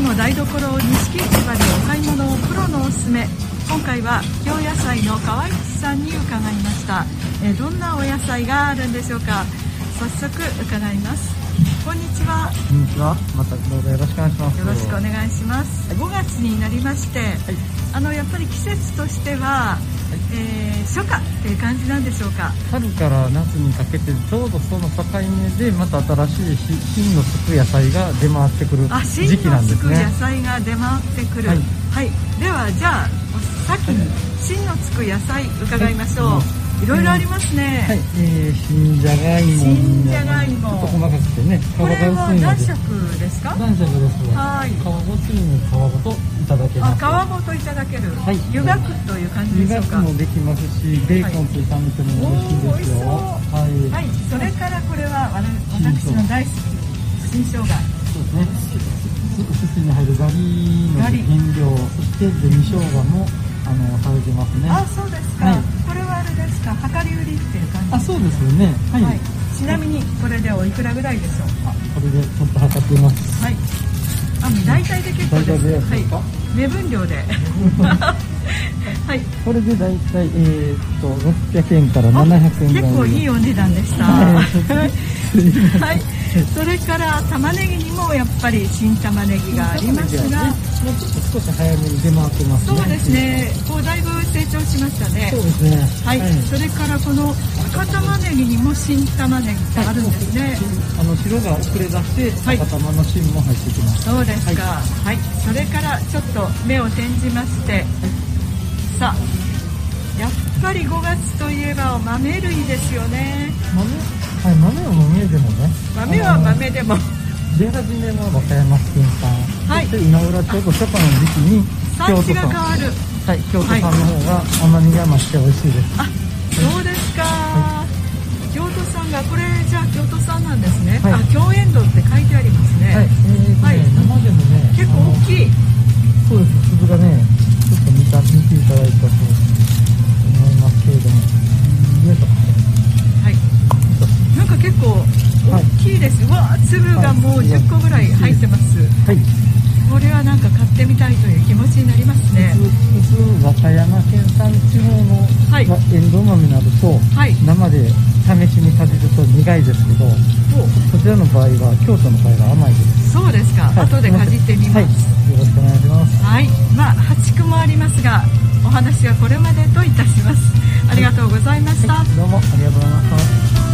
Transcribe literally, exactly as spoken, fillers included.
の台所錦市場でお買い物をプロのおすすめ。今回は京野菜の川内さんに伺いました。えどんなお野菜があるんでしょうか。早速伺います。こんにちは。 こんにちは。またどうぞよろしくお願いします。 よろしくお願いします。ごがつになりまして、はい、あのやっぱり季節としては、はい、えー、初夏っていう感じなんでしょうか。 春から夏にかけてちょうどその境目でまた新しい芯のつく野菜が出回ってくる時期なんですね。 芯のつく野菜が出回ってくる。はい。はい、ではじゃあ先に芯のつく野菜伺いましょう。はい、いろいろありますね。 はい、えー、新じゃがいも、 新じゃがいも、 ちょっと細かくてね、皮が薄いので。 これは何色ですか？ 何色です。 はい。 皮ごついの皮ごといただけます。 あ、皮ごといただける。はい。湯がくという感じでしょうか。 湯がくもできますし、ベーコンと炒めても美味しいですよ。 はい。はい。それからこれは私の大好き新生姜。 そうですね。スープに入るガリの原料、そして紅生姜もあのされてますね。 あ、そうですか。はい、これはあれですか、量り売りっていう感じ。 あ、そうですよね。はい。はい、 ちなみにこれでおいくらぐらいでしょう。 あ、これでちょっと測っています。 はい。あ、大体で結構です。はい。目分量で。はい。 これで大体えー、っとろっぴゃくえんからななひゃくえんぐらい。 結構いいお値段でした。はい。それから玉ねぎにもやっぱり新玉ねぎがありますが、 もうちょっと少し早めに出回ってますね。 そうですね。こうだいぶ成長しましたね。 そうですね。 はい。はい、それからこの赤玉ねぎにも新玉ねぎってあるんですね。はい、 あの白が遅れ出して赤玉の芯も入ってきます。 そうですか。はい。はい、それからちょっと目を転じまして、はい、さあやっぱりごがつといえば豆類ですよね。 豆、はい、豆は豆でもね。 豆は豆でも。 出始めは和歌山県産。はい。そして稲浦ちょうど初夏の時期に産地が変わる。 はい、京都産の方が甘みが増して美味しいです。 あ、そうですか。はい、京都産がこれじゃあ京都産なんですね。はい、あ、京塩堂って書いてありますね。はい。 えー、はい。生でもね。 結構大きい。 そうです。粒がね、ちょっと見た見ていただいたと思いますけれども。よいしょ。はい。なんか結構大きいです。はい、わあ、粒がもうじゅっこぐらい入ってます。はい。これはなんか買ってみたいという気持ちになりますね。普通和歌山県産地方の、はい、エンドウ豆になると、はい、生で試しにかじると苦いですけど、こちらの場合は京都の場合は甘いです。そうですか。はい、後でかじってみます。はい、よろしくお願いします。はい。まあはち区もありますが、お話はこれまでといたします。ありがとうございました。はい、どうもありがとうございました。